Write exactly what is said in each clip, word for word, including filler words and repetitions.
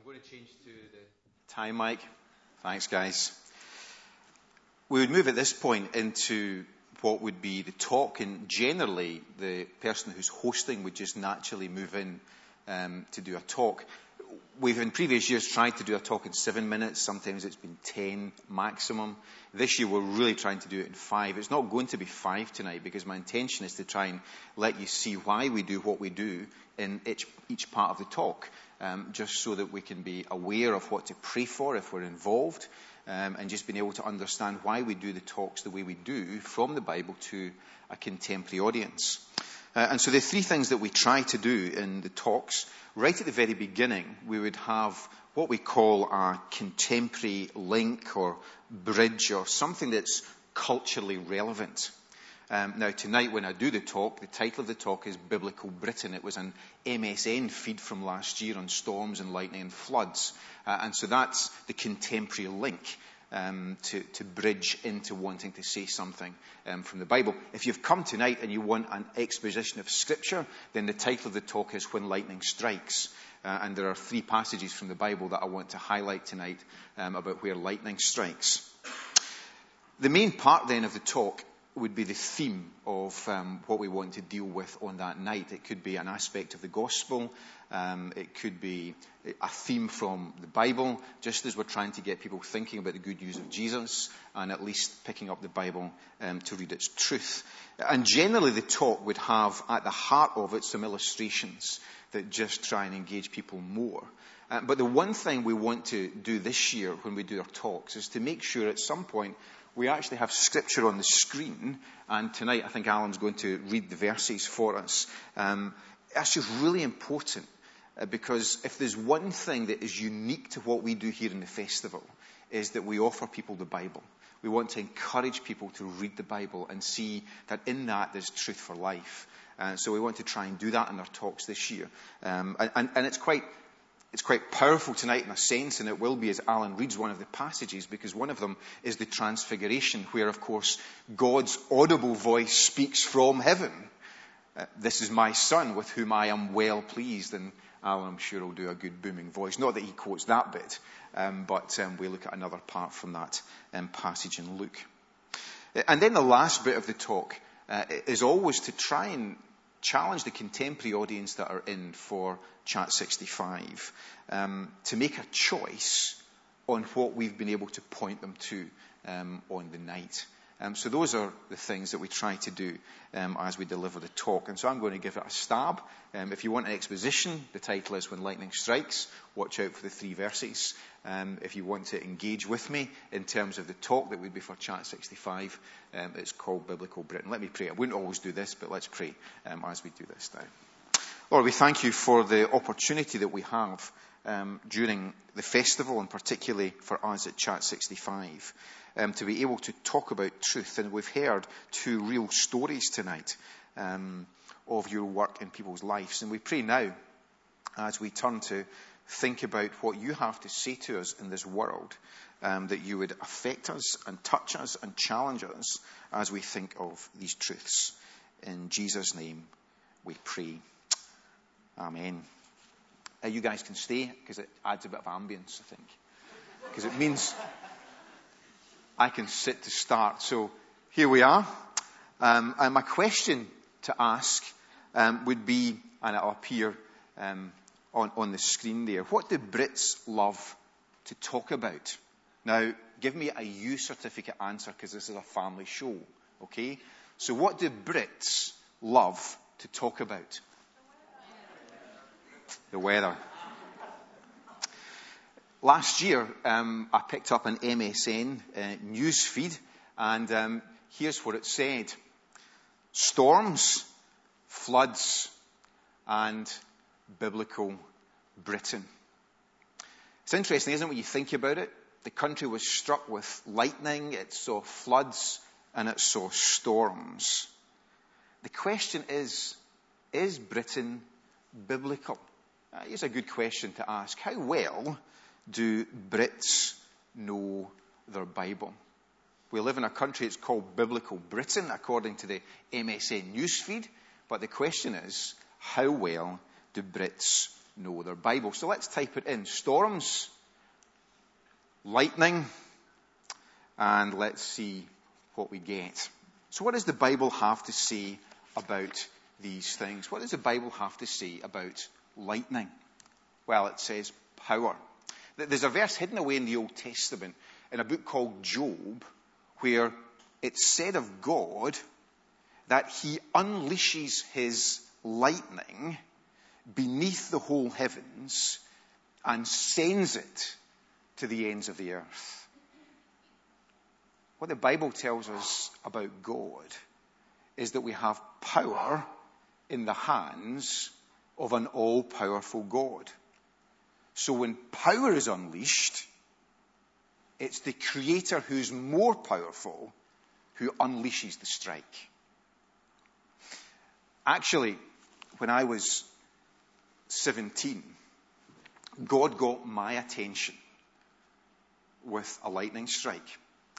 I'm going to change to the time mic. Thanks, guys. We would move at this point into what would be the talk, and generally the person who's hosting would just naturally move in um, to do a talk. We've in previous years tried to do a talk in seven minutes. Sometimes it's been ten maximum. This year we're really trying to do it in five. It's not going to be five tonight because my intention is to try and let you see why we do what we do in each, each part of the talk, um, just so that we can be aware of what to pray for if we're involved, um, and just being able to understand why we do the talks the way we do from the Bible to a contemporary audience. Uh, and so the three things that we try to do in the talks, right at the very beginning, we would have what we call a contemporary link or bridge or something that's culturally relevant. Um, now, tonight when I do the talk, the title of the talk is Biblical Britain. It was an M S N feed from last year on storms and lightning and floods. Uh, and so that's the contemporary link. Um, to, to bridge into wanting to say something um, from the Bible. If you've come tonight and you want an exposition of Scripture, then the title of the talk is When Lightning Strikes. Uh, and there are three passages from the Bible that I want to highlight tonight um, about where lightning strikes. The main part then of the talk would be the theme of um, what we want to deal with on that night. It could be an aspect of the gospel. Um, it could be a theme from the Bible, just as we're trying to get people thinking about the good news of Jesus and at least picking up the Bible um, to read its truth. And generally the talk would have at the heart of it some illustrations that just try and engage people more. Uh, but the one thing we want to do this year when we do our talks is to make sure at some point we actually have Scripture on the screen. And tonight I think Alan's going to read the verses for us. Um, that's just really important. Uh, because if there's one thing that is unique to what we do here in the festival, is that we offer people the Bible. We want to encourage people to read the Bible and see that in that there's truth for life. Uh, so we want to try and do that in our talks this year. Um, and, and it's quite it's quite powerful tonight in a sense, and it will be as Alan reads one of the passages, because one of them is the Transfiguration, where, of course, God's audible voice speaks from heaven. Uh, this is my son with whom I am well pleased. And Alan, I'm sure, will do a good booming voice. Not that he quotes that bit, um, but um, we look at another part from that um, passage in Luke. And then the last bit of the talk uh, is always to try and challenge the contemporary audience that are in for Chat sixty-five um, to make a choice on what we've been able to point them to um, on the night. Um, so those are the things that we try to do um, as we deliver the talk. And so I'm going to give it a stab. Um, if you want an exposition, the title is When Lightning Strikes. Watch out for the three verses. Um, if you want to engage with me in terms of the talk that would be for Chat sixty-five, um, it's called Biblical Britain. Let me pray. I wouldn't always do this, but let's pray um, as we do this now. Lord, we thank you for the opportunity that we have um, during the festival, and particularly for us at Chat sixty-five. Um, to be able to talk about truth. And we've heard two real stories tonight um, of your work in people's lives. And we pray now, as we turn to think about what you have to say to us in this world, um, that you would affect us and touch us and challenge us as we think of these truths. In Jesus' name we pray. Amen. Uh, you guys can stay, because it adds a bit of ambience, I think. Because it means I can sit to start. So here we are. Um, and my question to ask um, would be, and it'll appear um, on, on the screen there, what do Brits love to talk about? Now, give me a U certificate answer, because this is a family show, okay? So what do Brits love to talk about? The weather. Last year, um, I picked up an M S N uh, news feed, and um, here's what it said. Storms, floods, and biblical Britain. It's interesting, isn't it, when you think about it? The country was struck with lightning, it saw floods, and it saw storms. The question is, is Britain biblical? Uh, here's a good question to ask. How well do Brits know their Bible? We live in a country that's called Biblical Britain, according to the M S N newsfeed. But the question is, how well do Brits know their Bible. So let's type it in. Storms, lightning, and let's see what we get. So what does the Bible have to say about these things? What does the Bible have to say about lightning? Well, it says power. There's a verse hidden away in the Old Testament in a book called Job where it's said of God that he unleashes his lightning beneath the whole heavens and sends it to the ends of the earth. What the Bible tells us about God is that we have power in the hands of an all-powerful God. So when power is unleashed, it's the Creator who's more powerful who unleashes the strike. Actually, when I was seventeen, God got my attention with a lightning strike.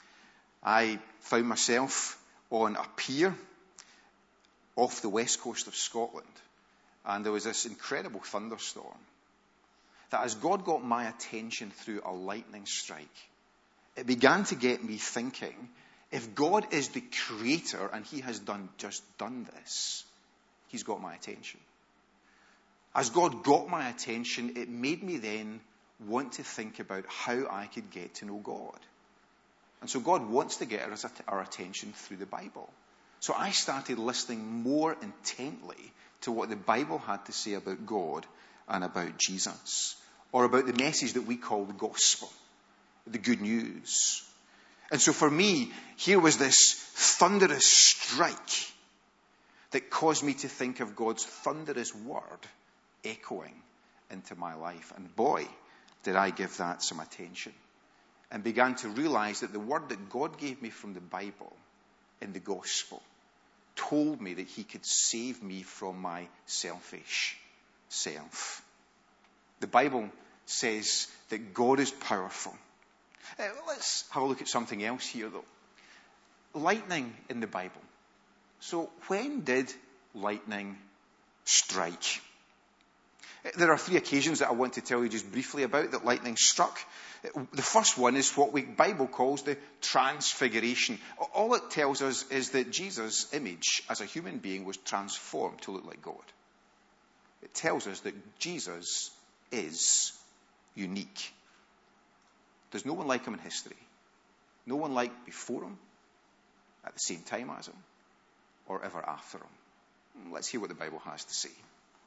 I found myself on a pier off the west coast of Scotland, and there was this incredible thunderstorm. That as God got my attention through a lightning strike, it began to get me thinking, if God is the Creator and he has done just done this, he's got my attention. As God got my attention, it made me then want to think about how I could get to know God. And so God wants to get our, our attention through the Bible. So I started listening more intently to what the Bible had to say about God and about Jesus, or about the message that we call the gospel, the good news. And so for me, here was this thunderous strike that caused me to think of God's thunderous word echoing into my life. And boy, did I give that some attention. And began to realize that the word that God gave me from the Bible in the gospel told me that he could save me from my selfish self. The Bible says that God is powerful. Uh, let's have a look at something else here, though. Lightning in the Bible. So when did lightning strike? There are three occasions that I want to tell you just briefly about that lightning struck. The first one is what the Bible calls the Transfiguration. All it tells us is that Jesus' image as a human being was transformed to look like God. It tells us that Jesus is unique. There's no one like him in history. No one like before him, at the same time as him, or ever after him. Let's hear what the Bible has to say.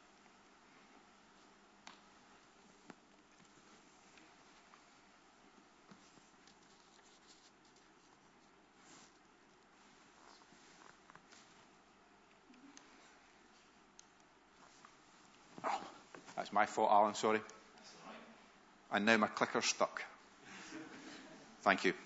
Oh, that's my fault, Alan, sorry. That's all right. And now my clicker's stuck. Thank you.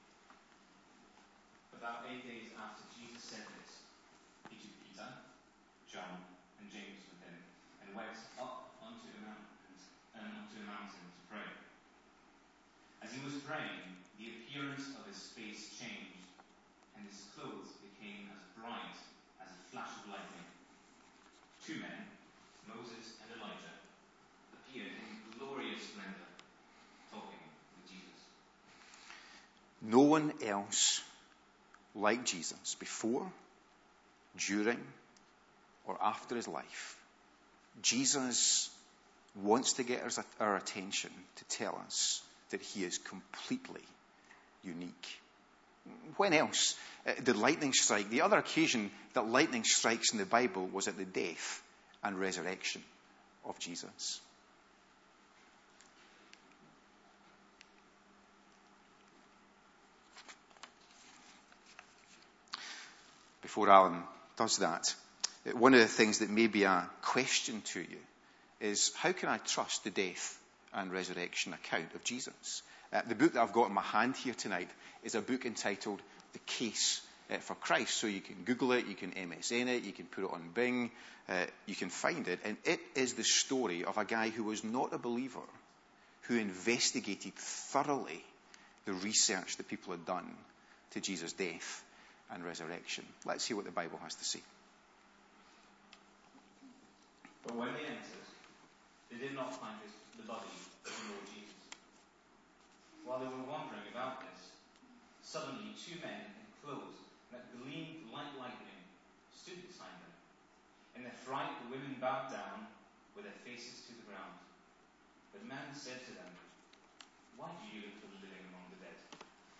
About eight days after Jesus said this, he took Peter, John, and James with him, and went up onto a mountain, um, onto a mountain to pray. As he was praying, the appearance of his face changed, and his clothes became as bright as a flash of lightning. Two men, Moses and Elijah, appeared in glorious splendor, talking with Jesus. No one else like Jesus before, during, or after his life. Jesus wants to get our, our attention to tell us that he is completely unique. When else uh, did lightning strike? The other occasion that lightning strikes in the Bible was at the death and resurrection of Jesus. Before Alan does that, one of the things that may be a question to you is, how can I trust the death and resurrection account of Jesus? Uh, the book that I've got in my hand here tonight is a book entitled The Case uh, for Christ. So you can Google it, you can M S N it, you can put it on Bing, uh, you can find it. And it is the story of a guy who was not a believer, who investigated thoroughly the research that people had done to Jesus' death and resurrection. Let's see what the Bible has to say. But when they entered, they did not find his, the body of the Lord Jesus. While they were wondering about this, suddenly two men in clothes that gleamed like lightning stood beside them. In their fright, the women bowed down with their faces to the ground. But the man said to them, "Why do you look for the living among the dead?"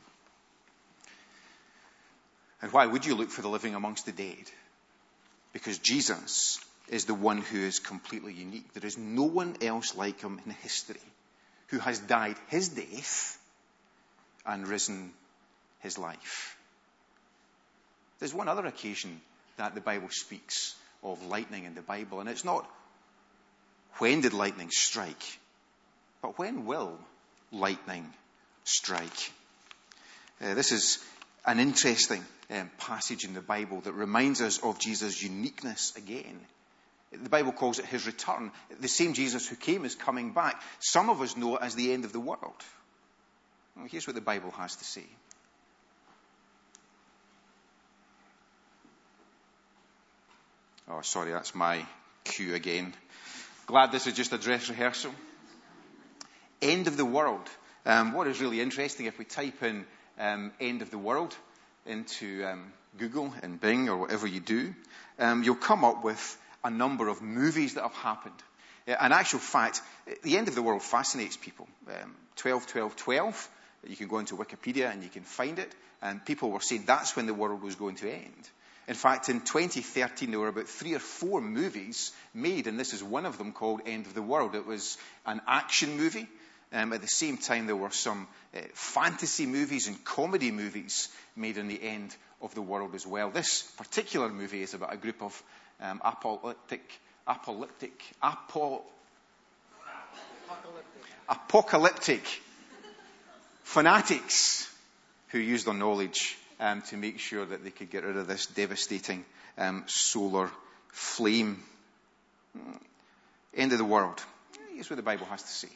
And why would you look for the living amongst the dead? Because Jesus is the one who is completely unique. There is no one else like him in history who has died his death and risen his life. There's one other occasion that the Bible speaks of lightning in the Bible, and it's not when did lightning strike, but when will lightning strike? Uh, this is an interesting um, passage in the Bible that reminds us of Jesus' uniqueness again. The Bible calls it his return. The same Jesus who came is coming back. Some of us know it as the end of the world. Well, here's what the Bible has to say. Oh, sorry, that's my cue again. Glad this is just a dress rehearsal. End of the world. Um, what is really interesting, if we type in um, end of the world into um, Google and Bing or whatever you do, um, you'll come up with a number of movies that have happened. Uh, in actual fact, the end of the world fascinates people. Um, twelve twelve twelve, you can go into Wikipedia and you can find it, and people were saying that's when the world was going to end. In fact, in twenty thirteen, there were about three or four movies made, and this is one of them called End of the World. It was an action movie. Um, at the same time, there were some uh, fantasy movies and comedy movies made in the end of the world as well. This particular movie is about a group of um, apocalyptic, apocalyptic, apo, apocalyptic. apocalyptic fanatics who used their knowledge um, to make sure that they could get rid of this devastating um, solar flame. End of the world. Here's what the Bible has to say.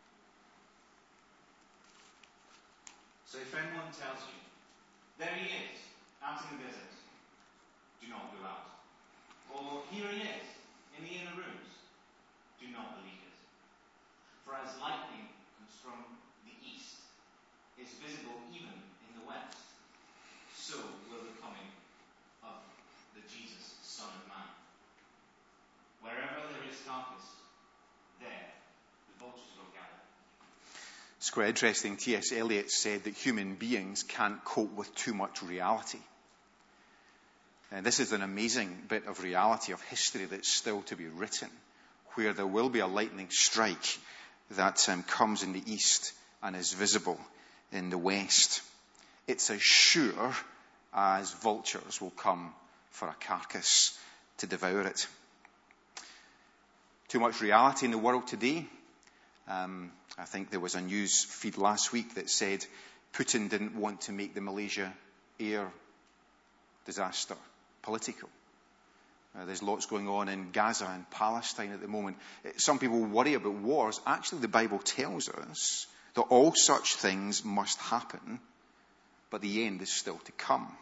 So if anyone tells you, "There he is, out in the desert," do not go out. Or, "Here he is, in the inner rooms," do not believe it. For as lightning comes from the east, is visible even in the west, so will the coming of the Jesus, Son of Man. Wherever there is carcass, there the vultures will gather. It's quite interesting. T S Eliot said that human beings can't cope with too much reality. And this is an amazing bit of reality of history that's still to be written, where there will be a lightning strike that um, comes in the east and is visible in the west. It's as sure as vultures will come for a carcass to devour it. Too much reality in the world today. Um, I think there was a news feed last week that said Putin didn't want to make the Malaysia air disaster political. Uh, there's lots going on in Gaza and Palestine at the moment. Some people worry about wars. Actually, the Bible tells us that all such things must happen, but the end is still to come.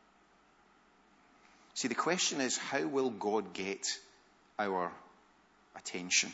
See, the question is, how will God get our attention?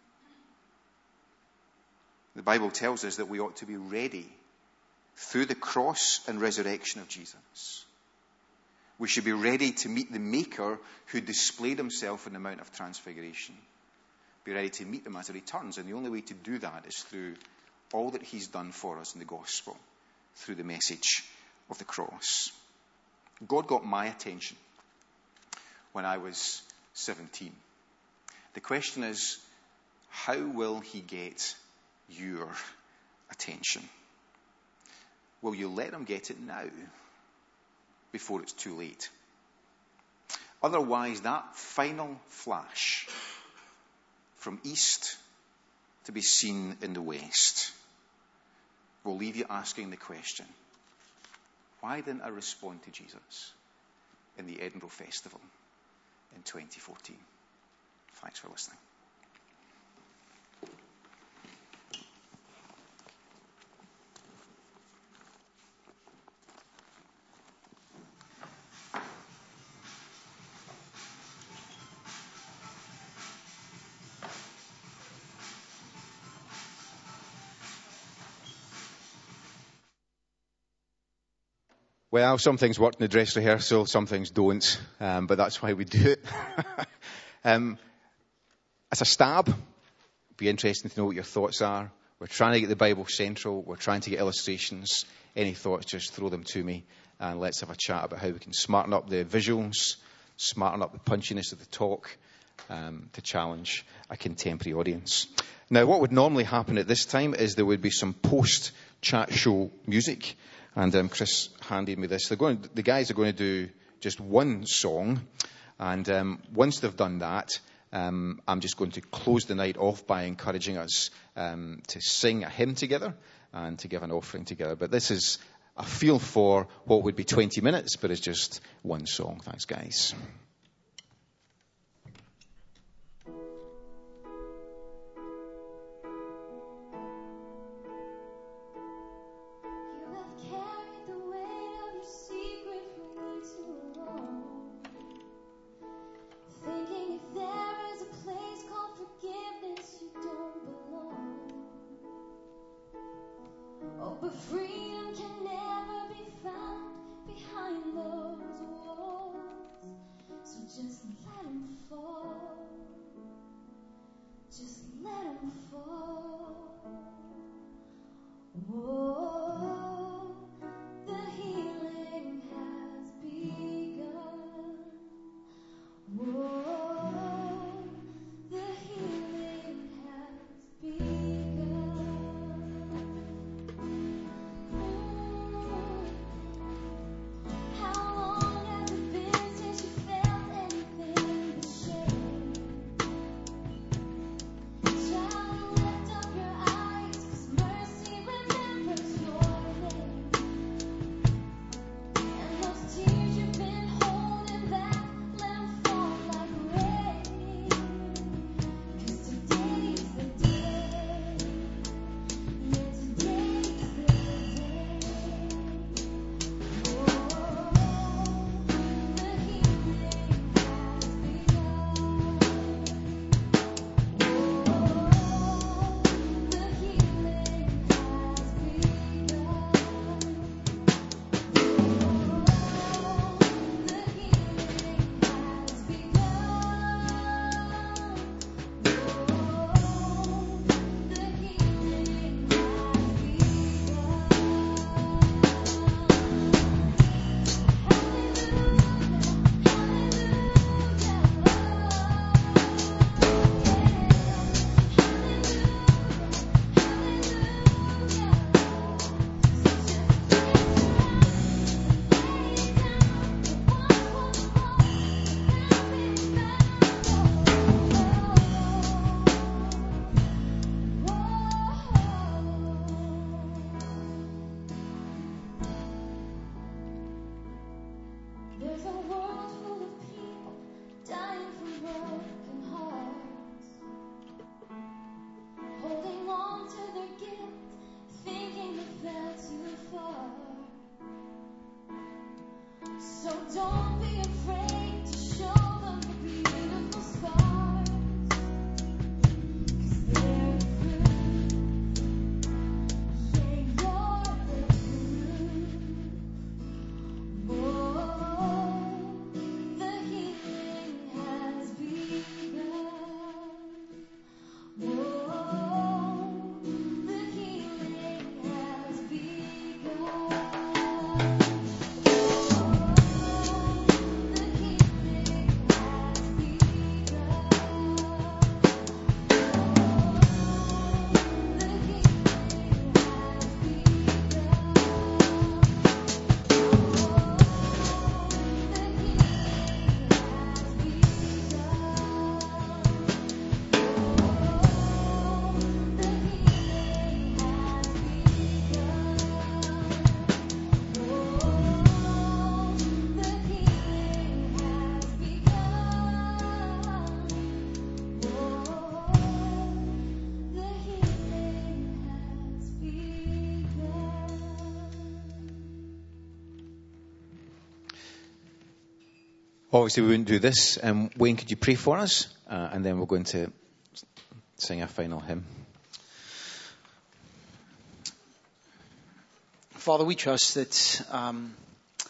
The Bible tells us that we ought to be ready through the cross and resurrection of Jesus. We should be ready to meet the Maker who displayed himself in the Mount of Transfiguration. Be ready to meet him as he returns. And the only way to do that is through all that he's done for us in the gospel, through the message of the cross. God got my attention when I was seventeen. The question is, how will he get your attention? Will you let him get it now, before it's too late? Otherwise, that final flash from east to be seen in the west will leave you asking the question, why didn't I respond to Jesus in the Edinburgh Festival in twenty fourteen? Thanks for listening. Well, some things work in the dress rehearsal, some things don't, um, but that's why we do it. um, as a stab, it'd be interesting to know what your thoughts are. We're trying to get the Bible central. We're trying to get illustrations. Any thoughts, just throw them to me, and let's have a chat about how we can smarten up the visuals, smarten up the punchiness of the talk, um, to challenge a contemporary audience. Now, what would normally happen at this time is there would be some post-chat show music. And um, Chris handed me this. They're going, the guys are going to do just one song. And um, once they've done that, um, I'm just going to close the night off by encouraging us um, to sing a hymn together and to give an offering together. But this is a feel for what would be twenty minutes, but it's just one song. Thanks, guys. But freedom can never be found behind those walls. So just let them fall. Just let them fall. Whoa, the healing has begun. Whoa, the healing has begun. How long has it been since you felt anything but shame? Child, lift up your eyes, 'cause mercy remembers your name. And those tears you've been holding back, let them fall like rain. 'Cause today's the day. Yeah, today's the day. Oh, the healing has begun. Oh, the healing has There's a world full of people dying from broken hearts, holding on to their guilt, thinking that that's too far. So don't be afraid to show them the beautiful scars, 'cause they're the proof. Yeah, you're the proof. Whoa, the healing has begun. Whoa, the healing has begun. The healing has begun. The healing has Obviously, we wouldn't do this. Um, Wayne, could you pray for us? Uh, and then we're going to sing a final hymn. Father, we trust that um,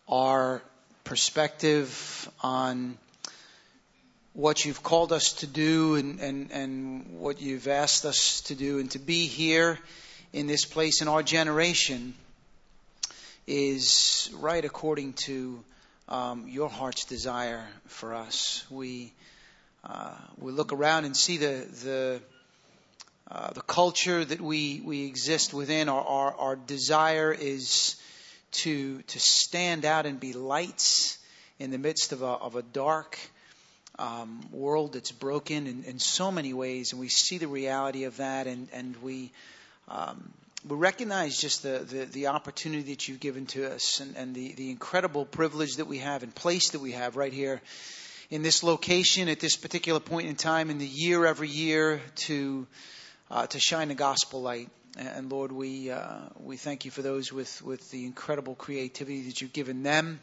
our perspective on what you've called us to do and, and, and what you've asked us to do, and to be here in this place in our generation is right according to um, your heart's desire for us. We uh, we look around and see the the uh, the culture that we we exist within. Our our, our desire is to to stand out and be lights in the midst of a of a dark um, world that's broken in, in so many ways, and we see the reality of that, and and we. Um, We recognize just the, the, the opportunity that you've given to us, and, and the, the incredible privilege that we have and place that we have right here in this location at this particular point in time in the year, every year, to uh, to shine the gospel light. And Lord, we uh, we thank you for those with, with the incredible creativity that you've given them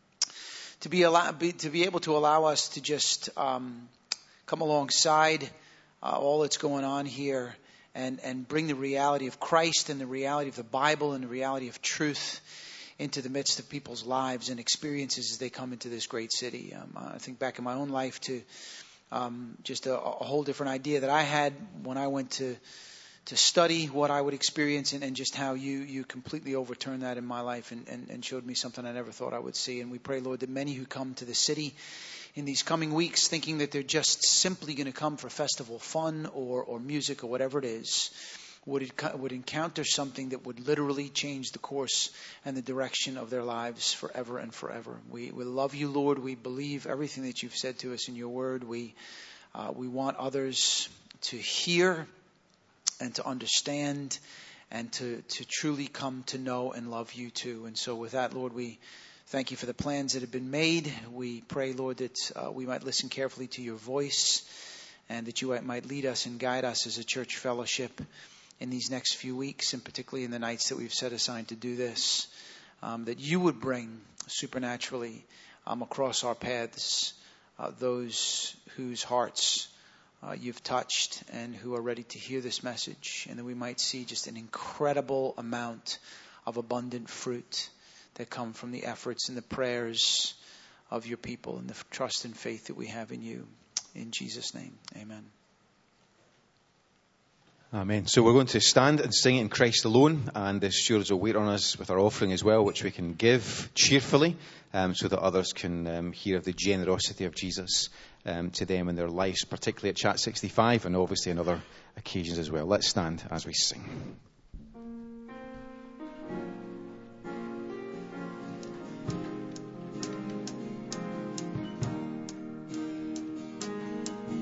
to be, allow, be to be able to allow us to just um, come alongside uh, all that's going on here. And, and bring the reality of Christ and the reality of the Bible and the reality of truth into the midst of people's lives and experiences as they come into this great city. Um, I think back in my own life to um, just a, a whole different idea that I had when I went to to study what I would experience, and, and just how you you completely overturned that in my life and, and, and showed me something I never thought I would see. And we pray, Lord, that many who come to the city in these coming weeks thinking that they're just simply going to come for festival fun or, or music or whatever it is, would it, would encounter something that would literally change the course and the direction of their lives forever and forever. We, we love you, Lord. We believe everything that you've said to us in your word. We, uh, we want others to hear and to understand and to, to truly come to know and love you too. And so with that, Lord, we thank you for the plans that have been made. We pray, Lord, that uh, we might listen carefully to your voice, and that you might lead us and guide us as a church fellowship in these next few weeks, and particularly in the nights that we've set aside to do this, um, that you would bring supernaturally um, across our paths uh, those whose hearts uh, you've touched and who are ready to hear this message, and that we might see just an incredible amount of abundant fruit that come from the efforts and the prayers of your people and the trust and faith that we have in you. In Jesus' name, amen. Amen. So we're going to stand and sing in Christ alone, and the stewards will wait on us with our offering as well, which we can give cheerfully, um, so that others can um, hear of the generosity of Jesus um, to them in their lives, particularly at Chat sixty-five and obviously on other occasions as well. Let's stand as we sing.